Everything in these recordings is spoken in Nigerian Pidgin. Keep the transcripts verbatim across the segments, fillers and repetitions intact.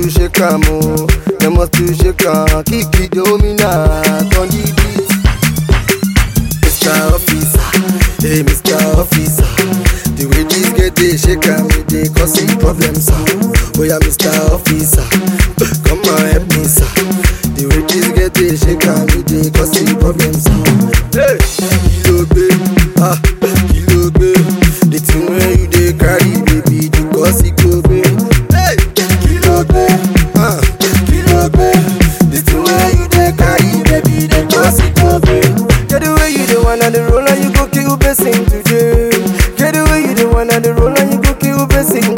to shake am o, dem must to shake am. Kiki dominant on the beat. Mister Officer, hey Mister Officer, the way this get dey shake am, it dey cause some problems, sir. Oh yeah, Mister Officer, come and help me, sir. The way this get dey shake am, it dey cause some problems, sir. Hey, kilo gbe, ah, kilo gbe. The thing wey you dey carry, baby, the cause it go gbe. Hey, kilo gbe, ah, kilo gbe. The thing wey you dey carry, baby, the cause it go gbe. Get the way you the one and the roll and you go kill blessing today. Get the way you the one and the roll and you go kill blessing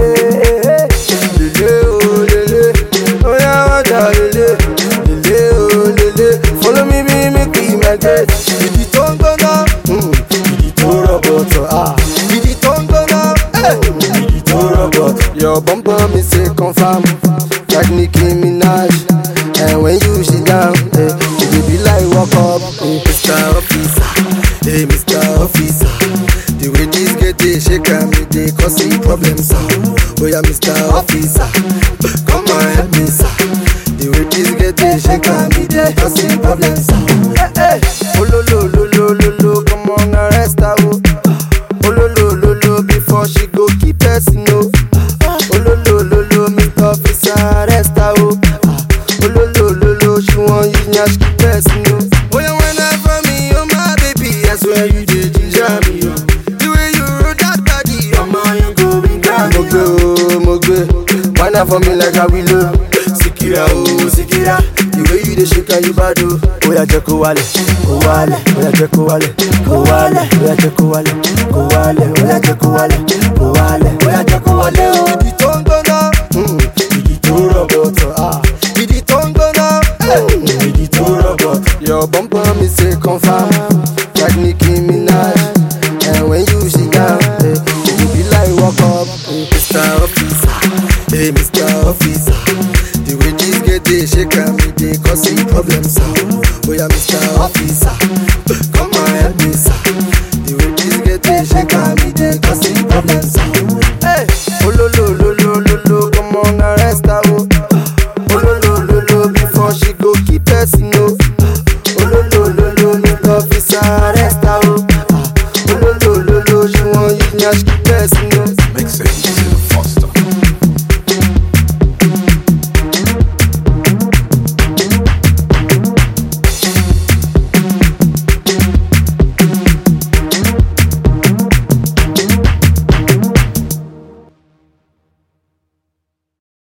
today. Lele oh lele, oh yeah water lele, lele oh lele. Follow me, be make me my get. Didi tongo na, hmm, didi to robot ah. Didi tongo na, eh, didi to robot. Your bumper me say confirm, like Nicki Minaj. And when you sit down, eh, it be like walk up, eh. Mister Officer, hey Mister Officer, the way this get dey shake am, it dey cause some problems, sir. Oh yeah, Mister Officer, come and help me, sir. The way this get dey shake am, it dey cause some problems, sir. Hey, hey, oh lo lo lo lo lo lo, come on arrest her, oh. Oh lo lo lo lo, before she go keep person, oh. Oh lo lo lo lo, Mister Officer arrest her, oh. Oh lo lo lo lo, she want use nyash keep person, oh. Oh yeah, when I from me, oh my baby, I swear you did ginger me, oh. The way you roll that body, oh my, you go be grand. Mogbe, oh mogbe, why not for me like a willow? Sikira, oh Sikira, the way you dey shake and you bad, oh. Oh yeah, je ko wale, ko wale, oh yeah, je ko wale, ko wale, oh yeah, je ko wale, ko wale, oh yeah, je ko wale, ko wale, oh yeah, je ko wale, oh. Didi tongo na, hmm, didi to robot, ah. Didi tongo na, eh, didi to robot. Your bumper me say confirm, like Nicki Minaj. And when you sit down, eh, you be like walk up, eh. Mister Officer, hey Mister Officer, the way this get dey shake am, it dey cause some problems, sir. Oh yeah, Mister Officer, come and help me, sir. The way this get dey shake am, it dey cause some problems, sir.